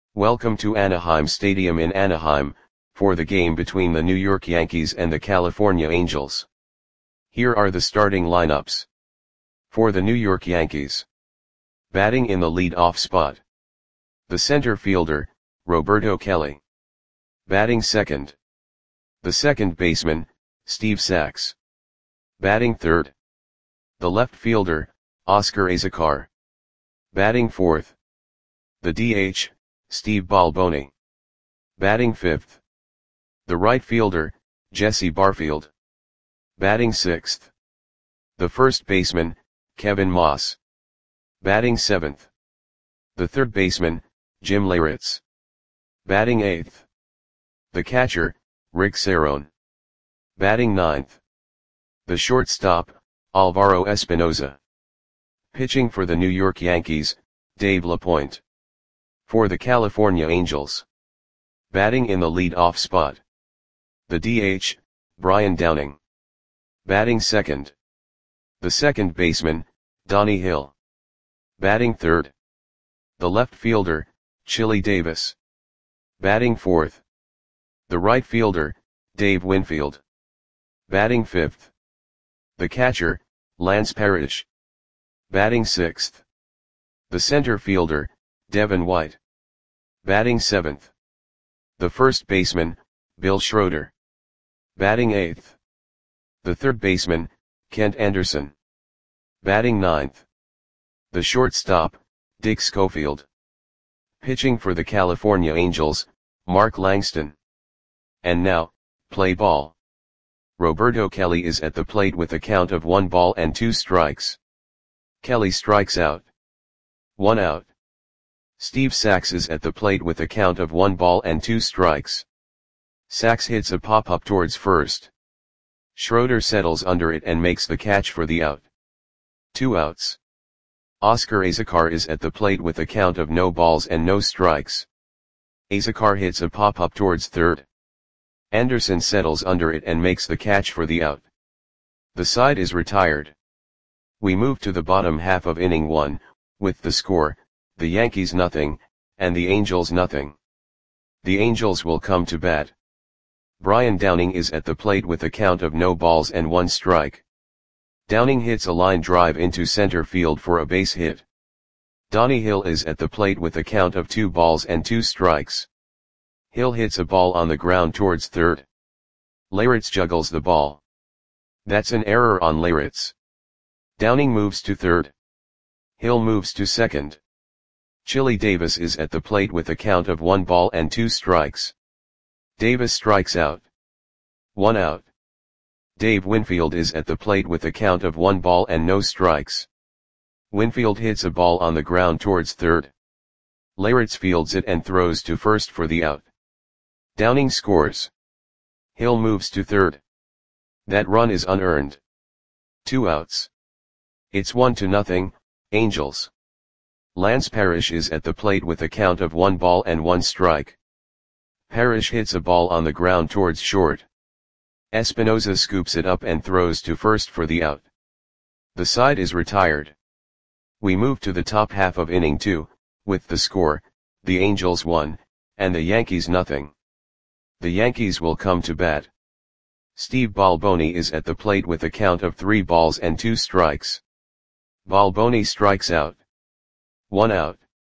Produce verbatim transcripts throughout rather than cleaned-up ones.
Welcome to Anaheim Stadium in Anaheim, for the game between the New York Yankees and the California Angels. Here are the starting lineups. For the New York Yankees. Batting in the lead-off spot. The center fielder, Roberto Kelly. Batting second. The second baseman, Steve Sax. Batting third. The left fielder, Oscar Azocar. Batting fourth. The D H, Steve Balboni. Batting fifth. The right fielder, Jesse Barfield. Batting sixth. The first baseman, Kevin Moss. Batting seventh. The third baseman, Jim Leyritz. Batting eighth. The catcher, Rick Cerone. Batting ninth. The shortstop, Alvaro Espinoza. Pitching for the New York Yankees, Dave LaPointe. For the California Angels. Batting in the lead-off spot. The D H, Brian Downing. Batting second. The second baseman, Donnie Hill. Batting third. The left fielder, Chili Davis. Batting fourth. The right fielder, Dave Winfield. Batting fifth. The catcher, Lance Parrish. Batting sixth. The center fielder, Devin White. Batting seventh. The first baseman, Bill Schroeder. Batting eighth. The third baseman, Kent Anderson. Batting ninth. The shortstop, Dick Schofield. Pitching for the California Angels, Mark Langston. And now, play ball. Roberto Kelly is at the plate with a count of one ball and two strikes. Kelly strikes out. One out. Steve Sax is at the plate with a count of one ball and two strikes. Sax hits a pop-up towards first. Schroeder settles under it and makes the catch for the out. Two outs. Oscar Azocar is at the plate with a count of no balls and no strikes. Azocar hits a pop-up towards third. Anderson settles under it and makes the catch for the out. The side is retired. We move to the bottom half of inning one, with the score, the Yankees nothing, and the Angels nothing. The Angels will come to bat. Brian Downing is at the plate with a count of no balls and one strike. Downing hits a line drive into center field for a base hit. Donnie Hill is at the plate with a count of two balls and two strikes. Hill hits a ball on the ground towards third. Leyritz juggles the ball. That's an error on Leyritz. Downing moves to third. Hill moves to second. Chili Davis is at the plate with a count of one ball and two strikes. Davis strikes out. One out. Dave Winfield is at the plate with a count of one ball and no strikes. Winfield hits a ball on the ground towards third. Leyritz fields it and throws to first for the out. Downing scores. Hill moves to third. That run is unearned. Two outs. It's one to nothing, Angels. Lance Parrish is at the plate with a count of one ball and one strike. Parrish hits a ball on the ground towards short. Espinoza scoops it up and throws to first for the out. The side is retired. We move to the top half of inning two, with the score, the Angels one, and the Yankees nothing. The Yankees will come to bat. Steve Balboni is at the plate with a count of three balls and two strikes. Balboni strikes out. One out.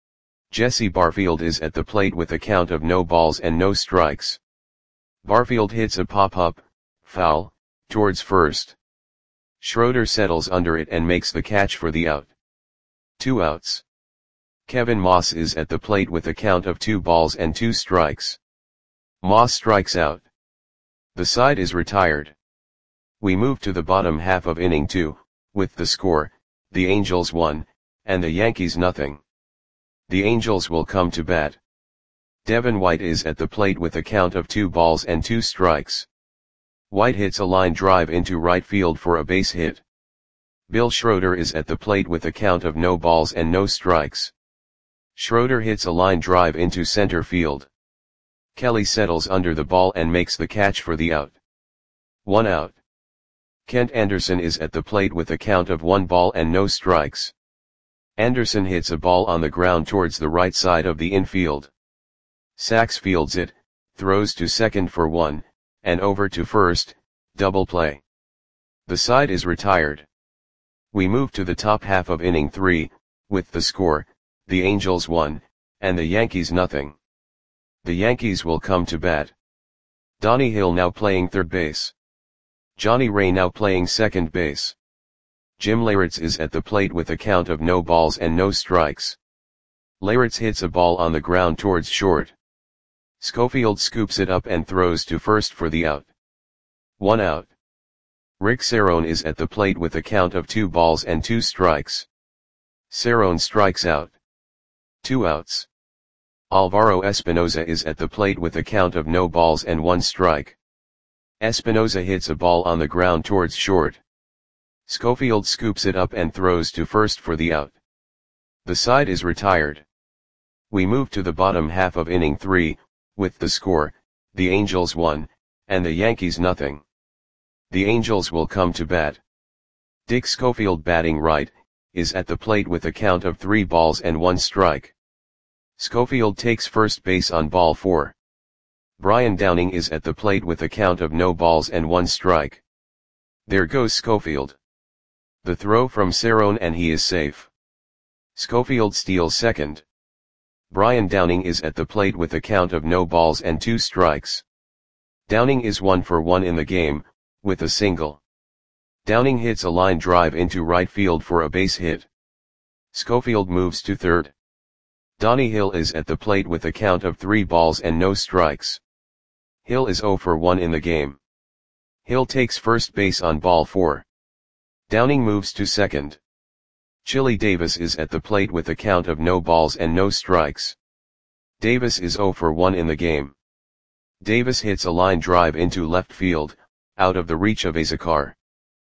Jesse Barfield is at the plate with a count of no balls and no strikes. Barfield hits a pop-up, foul, towards first. Schroeder settles under it and makes the catch for the out. Two outs. Kevin Moss is at the plate with a count of two balls and two strikes. Moss strikes out. The side is retired. We move to the bottom half of inning two, with the score, the Angels one, and the Yankees nothing. The Angels will come to bat. Devin White is at the plate with a count of two balls and two strikes. White hits a line drive into right field for a base hit. Bill Schroeder is at the plate with a count of no balls and no strikes. Schroeder hits a line drive into center field. Kelly settles under the ball and makes the catch for the out. One out. Kent Anderson is at the plate with a count of one ball and no strikes. Anderson hits a ball on the ground towards the right side of the infield. Sachs fields it, throws to second for one, and over to first, double play. The side is retired. We move to the top half of inning three, with the score, the Angels one, and the Yankees nothing. The Yankees will come to bat. Donnie Hill now playing third base. Johnny Ray now playing second base. Jim Leyritz is at the plate with a count of no balls and no strikes. Leyritz hits a ball on the ground towards short. Schofield scoops it up and throws to first for the out. One out. Rick Cerrone is at the plate with a count of two balls and two strikes. Cerrone strikes out. Two outs. Alvaro Espinoza is at the plate with a count of no balls and one strike. Espinoza hits a ball on the ground towards short. Schofield scoops it up and throws to first for the out. The side is retired. We move to the bottom half of inning three, with the score, the Angels one, and the Yankees nothing. The Angels will come to bat. Dick Schofield batting right, is at the plate with a count of three balls and one strike. Schofield takes first base on ball four. Brian Downing is at the plate with a count of no balls and one strike. There goes Schofield. The throw from Cerrone and he is safe. Schofield steals second. Brian Downing is at the plate with a count of no balls and two strikes. Downing is one for one in the game, with a single. Downing hits a line drive into right field for a base hit. Schofield moves to third. Donnie Hill is at the plate with a count of three balls and no strikes. Hill is zero for one in the game. Hill takes first base on ball four. Downing moves to second. Chili Davis is at the plate with a count of no balls and no strikes. Davis is zero for one in the game. Davis hits a line drive into left field, out of the reach of Azocar.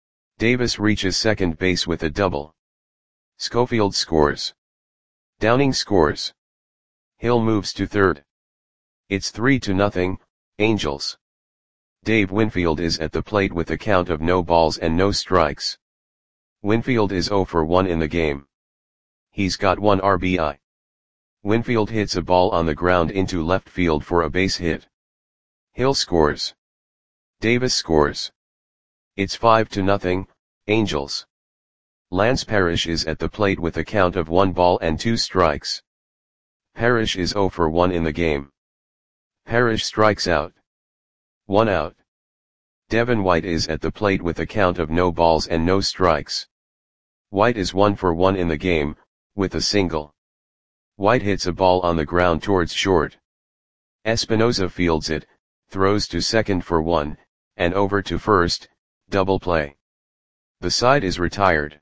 Davis reaches second base with a double. Schofield scores. Downing scores. Hill moves to third. It's three to nothing, Angels. Dave Winfield is at the plate with a count of no balls and no strikes. Winfield is zero for one in the game. He's got one R B I. Winfield hits a ball on the ground into left field for a base hit. Hill scores. Davis scores. It's five to nothing, Angels. Lance Parrish is at the plate with a count of one ball and two strikes. Parrish is zero for one in the game. Parrish strikes out. One out. Devin White is at the plate with a count of no balls and no strikes. White is one for one in the game, with a single. White hits a ball on the ground towards short. Espinoza fields it, throws to second for one, and over to first, double play. The side is retired.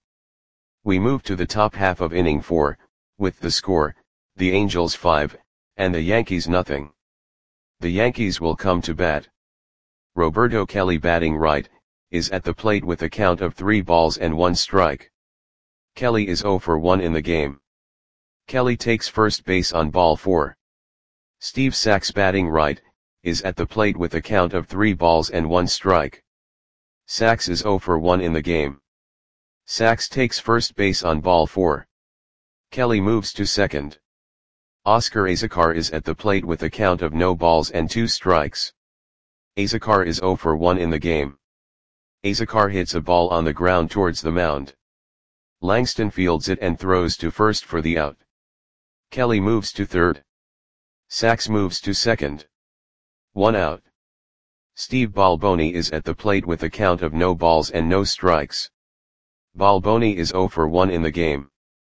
We move to the top half of inning four, with the score, the Angels five, and the Yankees nothing. The Yankees will come to bat. Roberto Kelly batting right, is at the plate with a count of three balls and one strike. Kelly is zero for one in the game. Kelly takes first base on ball four. Steve Sachs batting right, is at the plate with a count of three balls and one strike. Sachs is zero for one in the game. Sachs takes first base on ball four. Kelly moves to second. Oscar Azocar is at the plate with a count of no balls and two strikes. Azocar is zero for one in the game. Azocar hits a ball on the ground towards the mound. Langston fields it and throws to first for the out. Kelly moves to third. Sachs moves to second. One out. Steve Balboni is at the plate with a count of no balls and no strikes. Balboni is zero for one in the game.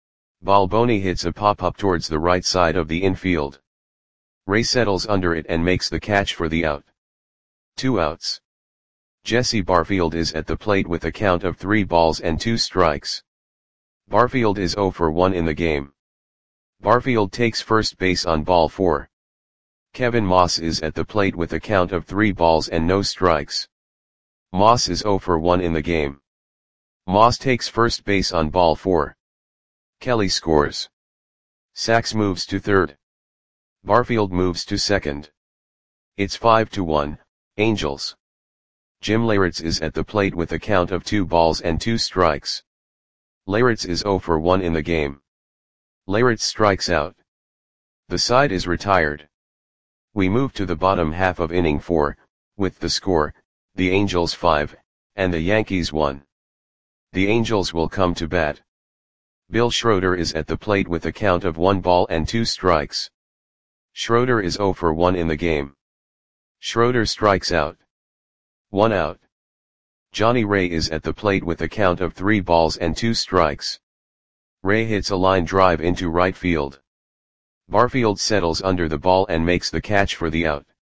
Balboni hits a pop-up towards the right side of the infield. Ray settles under it and makes the catch for the out. Two outs. Jesse Barfield is at the plate with a count of three balls and two strikes. Barfield is zero for one in the game. Barfield takes first base on ball four. Kevin Moss is at the plate with a count of three balls and no strikes. Moss is zero for one in the game. Moss takes first base on ball four. Kelly scores. Sachs moves to third. Barfield moves to second. It's five to one, Angels. Jim Leyritz is at the plate with a count of two balls and two strikes. Leyritz is zero for one in the game. Leyritz strikes out. The side is retired. We move to the bottom half of inning four, with the score, the Angels five, and the Yankees one. The Angels will come to bat. Bill Schroeder is at the plate with a count of one ball and two strikes. Schroeder is zero for one in the game. Schroeder strikes out. One out. Johnny Ray is at the plate with a count of three balls and two strikes. Ray hits a line drive into right field. Barfield settles under the ball and makes the catch for the out.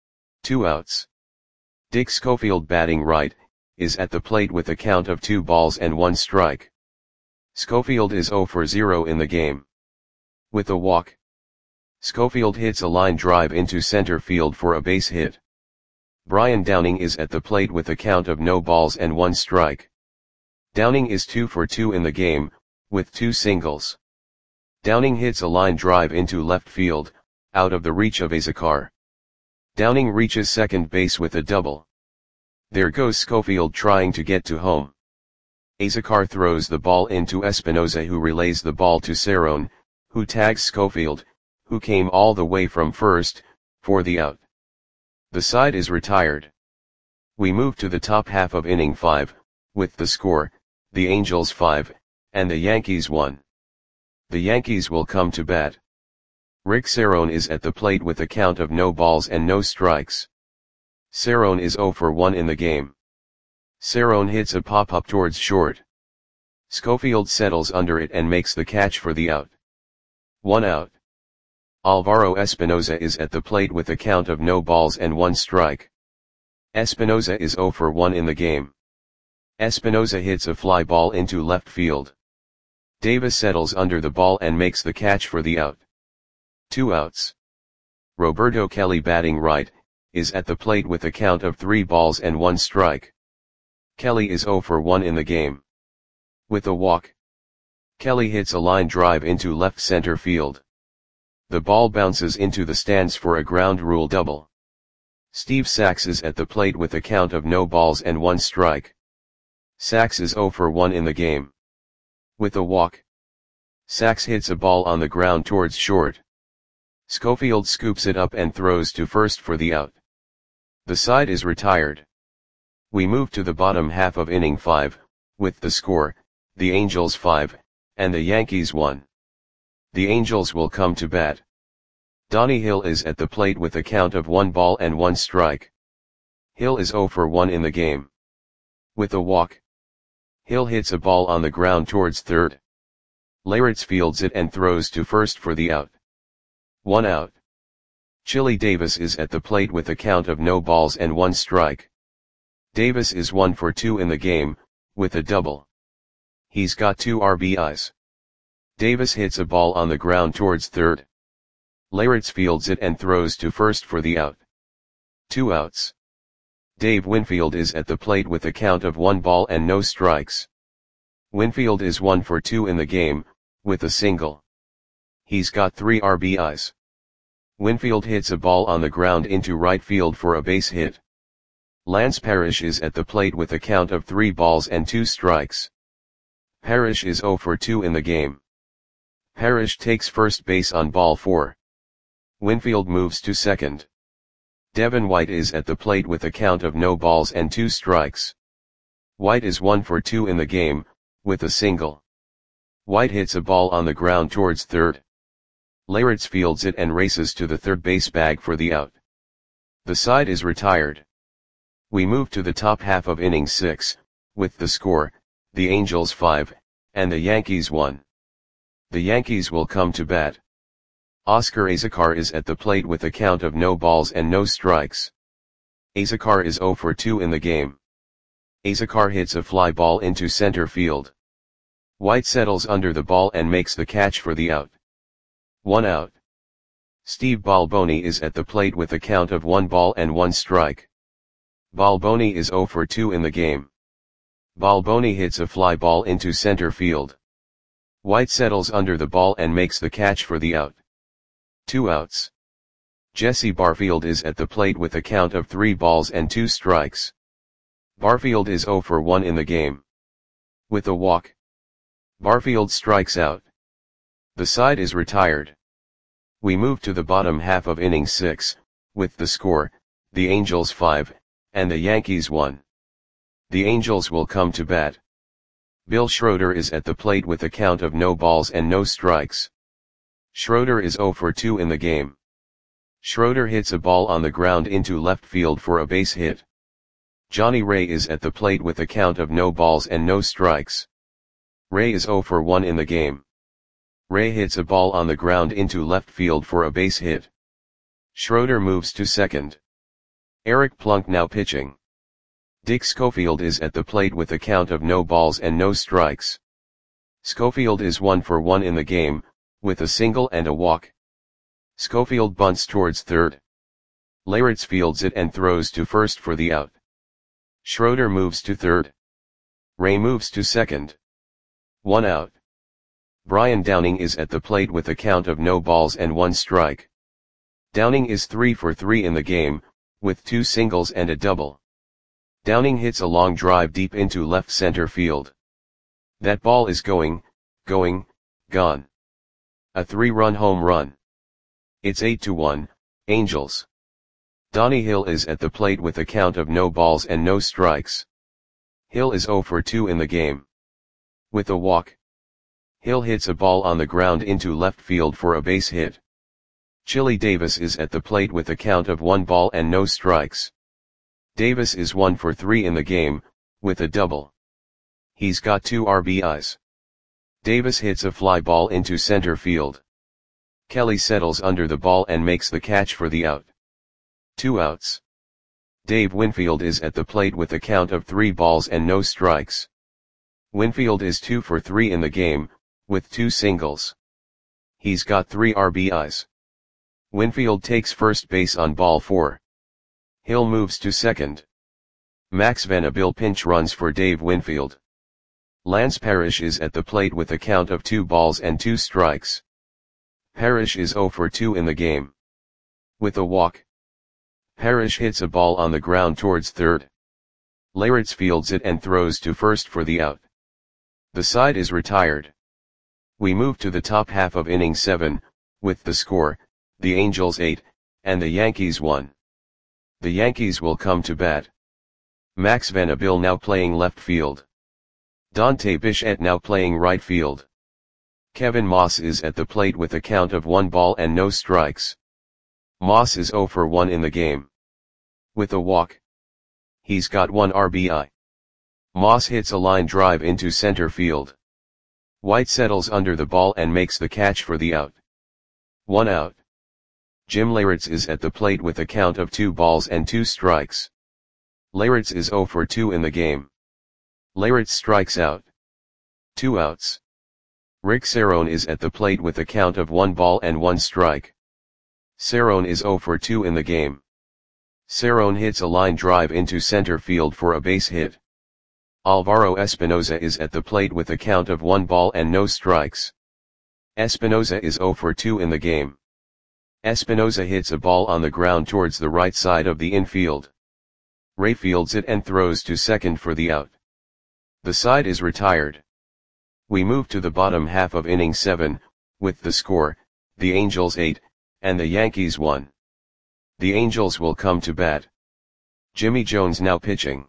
Two outs. Dick Schofield, batting right, is at the plate with a count of two balls and one strike. Schofield is zero for zero in the game. With a walk, Schofield hits a line drive into center field for a base hit. Brian Downing is at the plate with a count of no balls and one strike. Downing is two for two in the game, with two singles. Downing hits a line drive into left field, out of the reach of Azocar. Downing reaches second base with a double. There goes Schofield trying to get to home. Azocar throws the ball into Espinosa, who relays the ball to Cerrone, who tags Schofield, who came all the way from first, for the out. The side is retired. We move to the top half of inning five, with the score, the Angels five, and the Yankees one. The Yankees will come to bat. Rick Cerrone is at the plate with a count of no balls and no strikes. Cerrone is zero for one in the game. Cerrone hits a pop-up towards short. Schofield settles under it and makes the catch for the out. One out. Alvaro Espinosa is at the plate with a count of no balls and one strike. Espinosa is zero for one in the game. Espinosa hits a fly ball into left field. Davis settles under the ball and makes the catch for the out. Two outs. Roberto Kelly, batting right, is at the plate with a count of three balls and one strike. Kelly is zero for one in the game. With a walk, Kelly hits a line drive into left center field. The ball bounces into the stands for a ground rule double. Steve Sax is at the plate with a count of no balls and one strike. Sax is zero for one in the game. With a walk, Sax hits a ball on the ground towards short. Schofield scoops it up and throws to first for the out. The side is retired. We move to the bottom half of inning five, with the score, the Angels five, and the Yankees one. The Angels will come to bat. Donnie Hill is at the plate with a count of one ball and one strike. Hill is zero for one in the game. With a walk, Hill hits a ball on the ground towards third. Leyritz fields it and throws to first for the out. One out. Chili Davis is at the plate with a count of no balls and one strike. Davis is one for two in the game, with a double. He's got two R B Is. Davis hits a ball on the ground towards third. Leyritz fields it and throws to first for the out. Two outs. Dave Winfield is at the plate with a count of one ball and no strikes. Winfield is one for two in the game, with a single. He's got three R B Is. Winfield hits a ball on the ground into right field for a base hit. Lance Parrish is at the plate with a count of three balls and two strikes. Parrish is zero for two in the game. Parrish takes first base on ball four. Winfield moves to second. Devin White is at the plate with a count of no balls and two strikes. White is one for two in the game, with a single. White hits a ball on the ground towards third. Leyritz fields it and races to the third base bag for the out. The side is retired. We move to the top half of inning six, with the score, the Angels five, and the Yankees one. The Yankees will come to bat. Oscar Azocar is at the plate with a count of no balls and no strikes. Azocar is zero for two in the game. Azocar hits a fly ball into center field. White settles under the ball and makes the catch for the out. One out. Steve Balboni is at the plate with a count of one ball and one strike. Balboni is zero for two in the game. Balboni hits a fly ball into center field. White settles under the ball and makes the catch for the out. Two outs. Jesse Barfield is at the plate with a count of three balls and two strikes. Barfield is zero for one in the game. With a walk, Barfield strikes out. The side is retired. We move to the bottom half of inning six, with the score, the Angels five, and the Yankees one. The Angels will come to bat. Bill Schroeder is at the plate with a count of no balls and no strikes. Schroeder is zero for two in the game. Schroeder hits a ball on the ground into left field for a base hit. Johnny Ray is at the plate with a count of no balls and no strikes. Ray is zero for one in the game. Ray hits a ball on the ground into left field for a base hit. Schroeder moves to second. Eric Plunk now pitching. Dick Schofield is at the plate with a count of no balls and no strikes. Schofield is one for one in the game, with a single and a walk. Schofield bunts towards third. Leyritz fields it and throws to first for the out. Schroeder moves to third. Ray moves to second. One out. Brian Downing is at the plate with a count of no balls and one strike. Downing is three for three in the game, with two singles and a double. Downing hits a long drive deep into left center field. That ball is going, going, gone. A three-run home run. It's eight to one, Angels. Donnie Hill is at the plate with a count of no balls and no strikes. Hill is zero for two in the game. With a walk. Hill hits a ball on the ground into left field for a base hit. Chili Davis is at the plate with a count of one ball and no strikes. Davis is one for three in the game, with a double. He's got two R B Is. Davis hits a fly ball into center field. Kelly settles under the ball and makes the catch for the out. Two outs. Dave Winfield is at the plate with a count of three balls and no strikes. Winfield is two for three in the game, with two singles. He's got three R B Is. Winfield takes first base on ball four. Hill moves to second. Max Van Abel pinch runs for Dave Winfield. Lance Parrish is at the plate with a count of two balls and two strikes. Parrish is zero for two in the game. With a walk. Parrish hits a ball on the ground towards third. Leyritz fields it and throws to first for the out. The side is retired. We move to the top half of inning seven, with the score, the Angels eight, and the Yankees one. The Yankees will come to bat. Max Van Abel now playing left field. Dante Bichette now playing right field. Kevin Moss is at the plate with a count of one ball and no strikes. Moss is zero for one in the game. With a walk. He's got one R B I. Moss hits a line drive into center field. White settles under the ball and makes the catch for the out. One out. Jim Leyritz is at the plate with a count of two balls and two strikes. Leyritz is zero for two in the game. Leyritz strikes out. Two outs. Rick Cerrone is at the plate with a count of one ball and one strike. Cerrone is zero for two in the game. Cerrone hits a line drive into center field for a base hit. Alvaro Espinoza is at the plate with a count of one ball and no strikes. Espinoza is zero for two in the game. Espinoza hits a ball on the ground towards the right side of the infield. Ray fields it and throws to second for the out. The side is retired. We move to the bottom half of inning seven, with the score, the Angels eight, and the Yankees one. The Angels will come to bat. Jimmy Jones now pitching.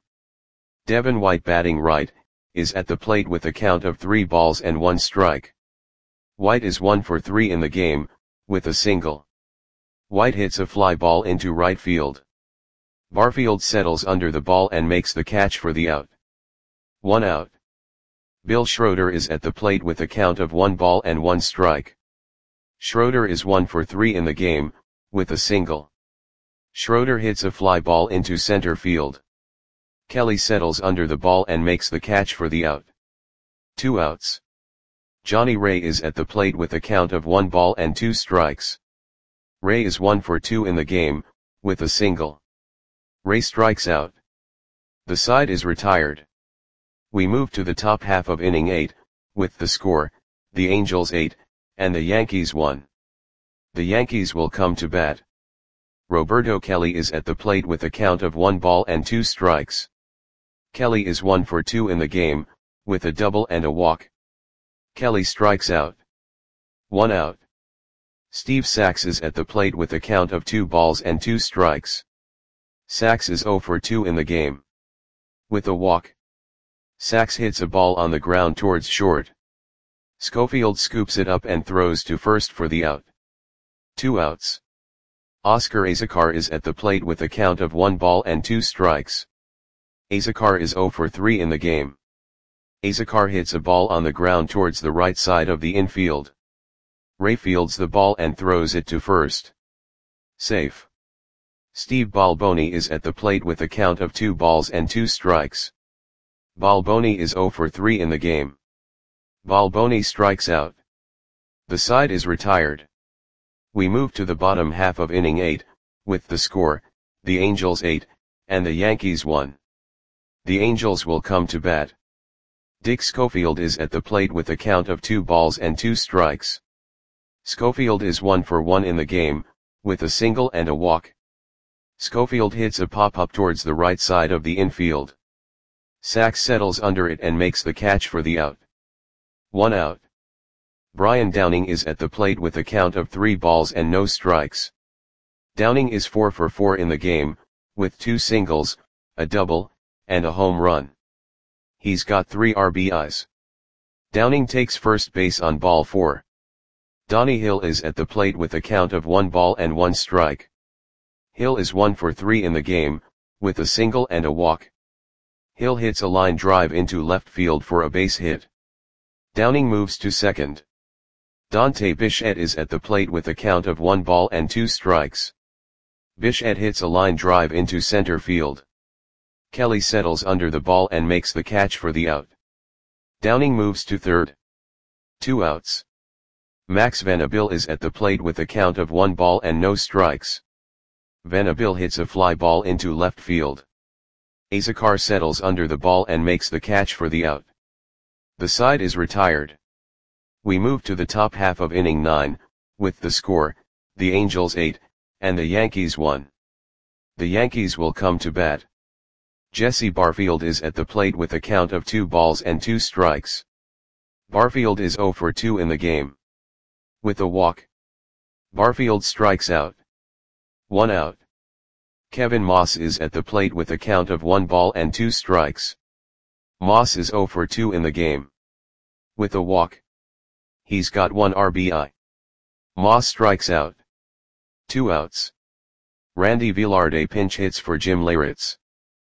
Devin White batting right, is at the plate with a count of three balls and one strike. White is one for three in the game, with a single. White hits a fly ball into right field. Barfield settles under the ball and makes the catch for the out. One out. Bill Schroeder is at the plate with a count of one ball and one strike. Schroeder is one for three in the game, with a single. Schroeder hits a fly ball into center field. Kelly settles under the ball and makes the catch for the out. Two outs. Johnny Ray is at the plate with a count of one ball and two strikes. Ray is one for two in the game, with a single. Ray strikes out. The side is retired. We move to the top half of inning eight, with the score, the Angels eight, and the Yankees one. The Yankees will come to bat. Roberto Kelly is at the plate with a count of one ball and two strikes. Kelly is one for two in the game, with a double and a walk. Kelly strikes out. One out. Steve Sax is at the plate with a count of two balls and two strikes. Sax is zero for two in the game. With a walk, Sax hits a ball on the ground towards short. Schofield scoops it up and throws to first for the out. Two outs. Oscar Azocar is at the plate with a count of one ball and two strikes. Azocar is zero for three in the game. Azocar hits a ball on the ground towards the right side of the infield. Ray fields the ball and throws it to first. Safe. Steve Balboni is at the plate with a count of two balls and two strikes. Balboni is zero for three in the game. Balboni strikes out. The side is retired. We move to the bottom half of inning eight, with the score, the Angels eight, and the Yankees one. The Angels will come to bat. Dick Schofield is at the plate with a count of two balls and two strikes. Schofield is one for one in the game, with a single and a walk. Schofield hits a pop-up towards the right side of the infield. Sax settles under it and makes the catch for the out. One out. Brian Downing is at the plate with a count of three balls and no strikes. Downing is four for four in the game, with two singles, a double, and a home run. He's got three R B Is. Downing takes first base on ball four. Donnie Hill is at the plate with a count of one ball and one strike. Hill is one for three in the game, with a single and a walk. Hill hits a line drive into left field for a base hit. Downing moves to second. Dante Bichette is at the plate with a count of one ball and two strikes. Bichette hits a line drive into center field. Kelly settles under the ball and makes the catch for the out. Downing moves to third. Two outs. Max Vanderbilt is at the plate with a count of one ball and no strikes. Vanderbilt hits a fly ball into left field. Azocar settles under the ball and makes the catch for the out. The side is retired. We move to the top half of inning nine, with the score, the Angels eight, and the Yankees one. The Yankees will come to bat. Jesse Barfield is at the plate with a count of two balls and two strikes. Barfield is zero for two in the game. With a walk, Barfield strikes out. One out. Kevin Moss is at the plate with a count of one ball and two strikes. Moss is zero for two in the game. With a walk, he's got one R B I. Moss strikes out. Two outs. Randy Velarde pinch hits for Jim Leyritz.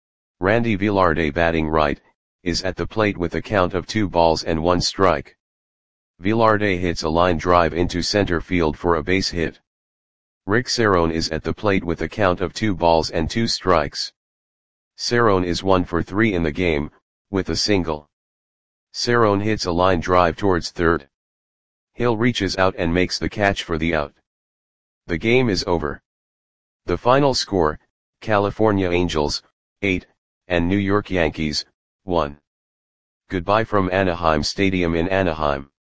Randy Velarde, batting right, is at the plate with a count of two balls and one strike. Velarde hits a line drive into center field for a base hit. Rick Cerrone is at the plate with a count of two balls and two strikes. Cerrone is one for three in the game, with a single. Cerrone hits a line drive towards third. Hill reaches out and makes the catch for the out. The game is over. The final score, California Angels, eight, and New York Yankees, one. Goodbye from Anaheim Stadium in Anaheim.